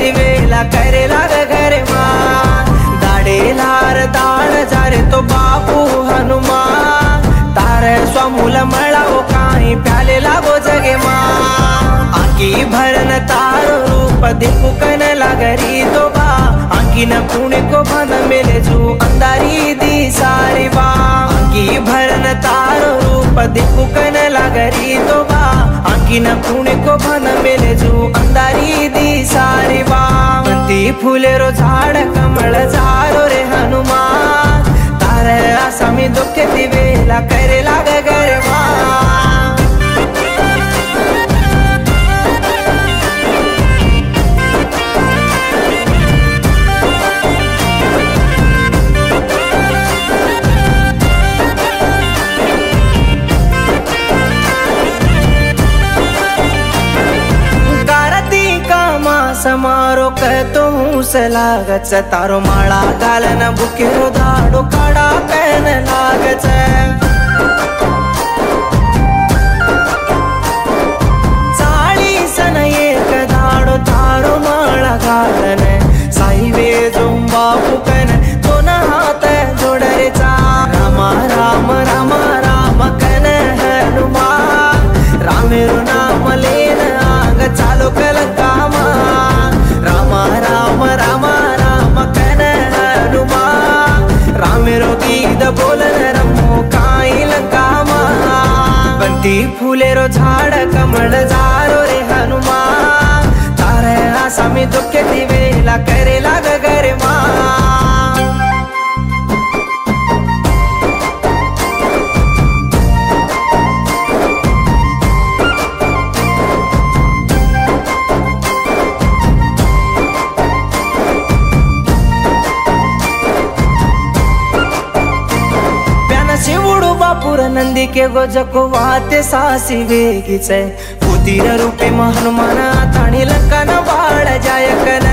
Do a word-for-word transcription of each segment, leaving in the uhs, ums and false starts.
दिवेला करे लाग घरे मा दाडे लार दाण जारे तो बापू हनुमान तारे स्वमूल मळाओ काई प्याले लागो जगे मा आंकी भरन तारो रूप देखू कन लागरी तो बा आंकी न पुणे को भन मेले जू अंधारी दी सारी बा आंकी भरन तारो रूप देखू कन लागरी तो बा आंकी न पुणे को भन मेले जू अंधारी दी सारी बा मंती फुले रो झाड कमळ जारो रे हनुमान तारे आसामी दुख दिवेला करे लाग घरे मा समारो कहतो हूँ सलागच तारो माळा गालन बुकेरो दाडो काडा पेन लागच चाळी सन एक दाडो तारो माळा गालन साईवे जोंबा फुकन दोन हात जोडरे चा रामा राम राम राम कन हनुमान रामेरो नाम लेन आग चालो कलकामा रामा राम राम राम कन हनुमान रामेरो गीत बोलन रमो काई लंकामा बंती फुलेरो झाड कमळ जारो रे हनुमान तारे आसामी दुख दिवेला करे लाग घरे मा नंदी के गोजको वाते सासी वेगीच उतीर रूपे हनुमान ताणी लंका न बाळ जायकन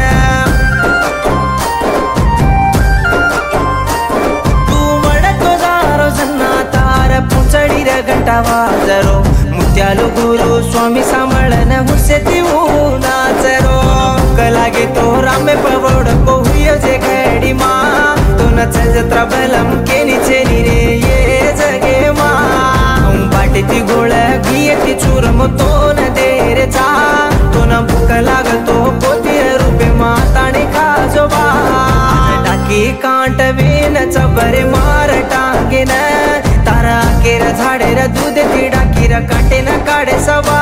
तू मडतो दारो जन्ना तार पुंचडी रे घंटा वाजरो मुत्यालु गुरु स्वामी सांभळन हुसे तिऊ नाचरो कलागे तो रामे पवड को हुय जे घडी मा तो न चजत्रा बलम के नीचे रे ये जगे मा बाटे ती गोळ घिये ती चूरम तो न देरे चा तो न भूक लागतो पोती रूपे माताणे खाजो बा टाकी कांट वेन चबरे मार टांगेन तारा केर झाडे र दूध ती डाकी र काटे न काढे सवा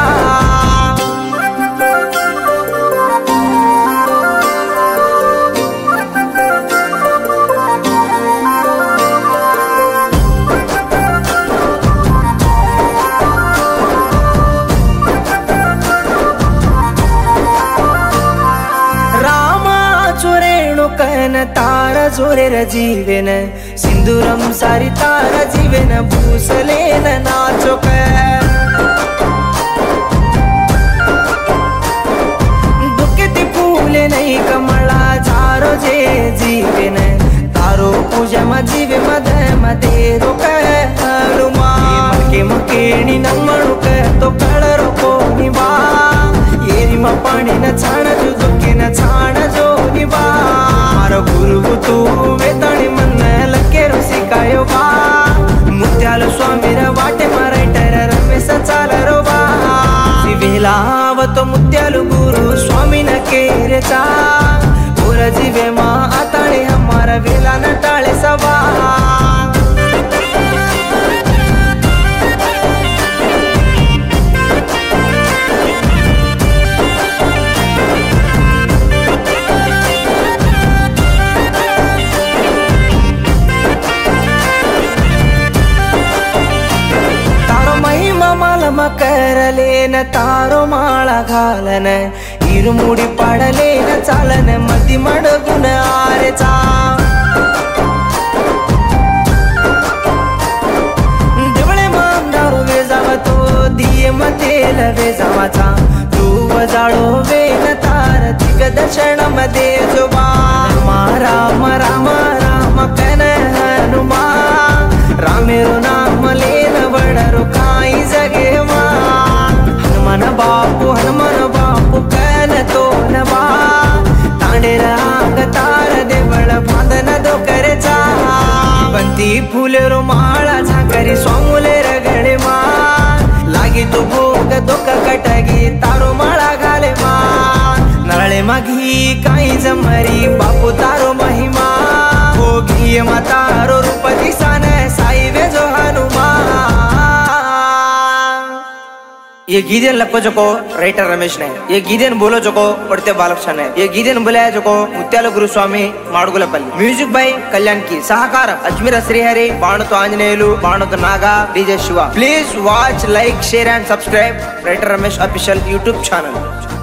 तार जोरे र जीवेन सिंदूरम सारी तार जीवेन भूसलेन नाचो दुखती फूले नहीं कमला चारो जे जीवेन तारो पूजा म जीवे मद मदेरो हनुमा के मकेणी नमणु तो कळरो कोनी बा येरी म पाणी न छाण जो दुखे न छाण जो निबा मारो गुरु तू वेताणी मन लकेरो सिकायो बा मुत्याल स्वामी र वाटे मराठर रमेश चालरो बा सिवेलावतो मुत्यालु गुरु स्वामी न केरे चा ओर जीवे मा आताळे हमारा वेला न टाळे सवा करलेन तारो माळा घालन इरुमुडी पाडलेन चालन मधी मडगुन आरेचा देवळे मामदारो वेजावतो दिये मतेल वेजावाचा तू वजाळो वेन तार दिग्दर्शन मध्ये जोबा राम राम राम कन हनुमान रामेरो नाम लेन वडरो काई जगे मा हनुमान बापू हनुमान बापू कन तो नवा फुलेरो माळा झाकरी स्वामुले रगडे मा लागी तो भोग दोक कटगी तारो माळा घाले मा नळे माघी काही जमरी बापू तारो महिमा हो घिये मा तारो रूप दिसान साई वेजो हनुमान। ये गीदेन लपको जोको राइटर रमेश ने, ये गीदेन बोलो जोको पढ़ते बालकृष्ण ने, ये गीदेन बोलाया जोको मुत्याल गुरुस्वामी माडगुलपल्ली। म्यूजिक बाय कल्याण की सहकार अजमेर श्रीहरि बाणतो आंजनेयुलु बाणतो Naga DJ Shiva. Please watch like share and subscribe writer Ramesh official YouTube channel.